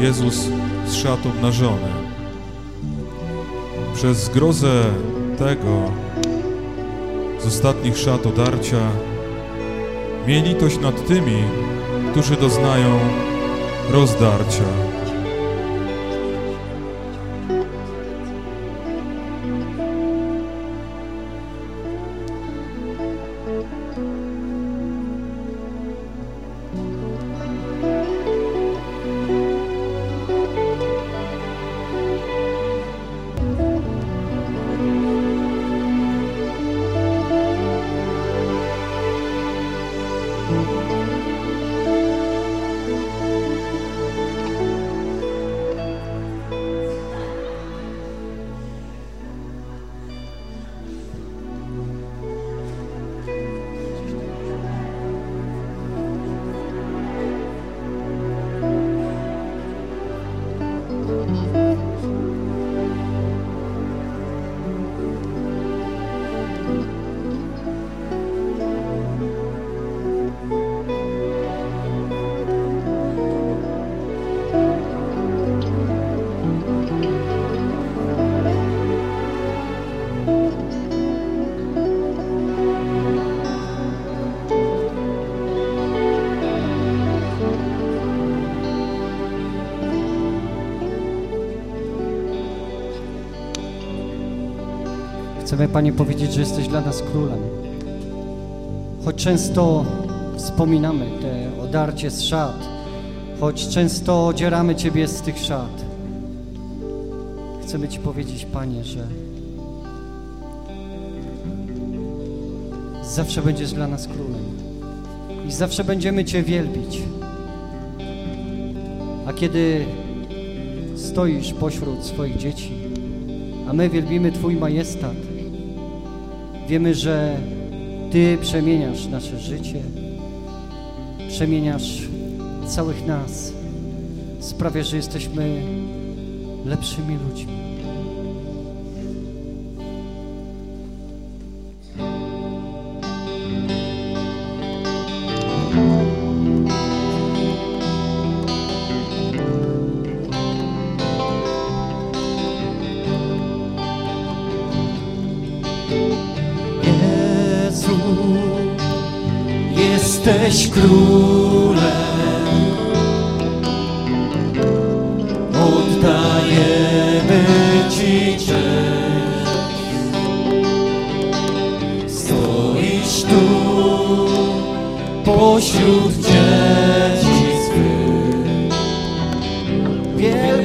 Jezus z szat obnażony. Przez zgrozę tego z ostatnich szat odarcia miej litość nad tymi, którzy doznają rozdarcia. Chcemy, Panie, powiedzieć, że jesteś dla nas królem. Choć często wspominamy te odarcie z szat, choć często odzieramy Ciebie z tych szat, chcemy Ci powiedzieć, Panie, że zawsze będziesz dla nas królem i zawsze będziemy Cię wielbić. A kiedy stoisz pośród swoich dzieci, a my wielbimy Twój majestat, wiemy, że Ty przemieniasz nasze życie, przemieniasz całych nas, sprawiasz, że jesteśmy lepszymi ludźmi. Jesteś królem, oddajemy Ci cześć. Stoisz tu pośród dzieci swych.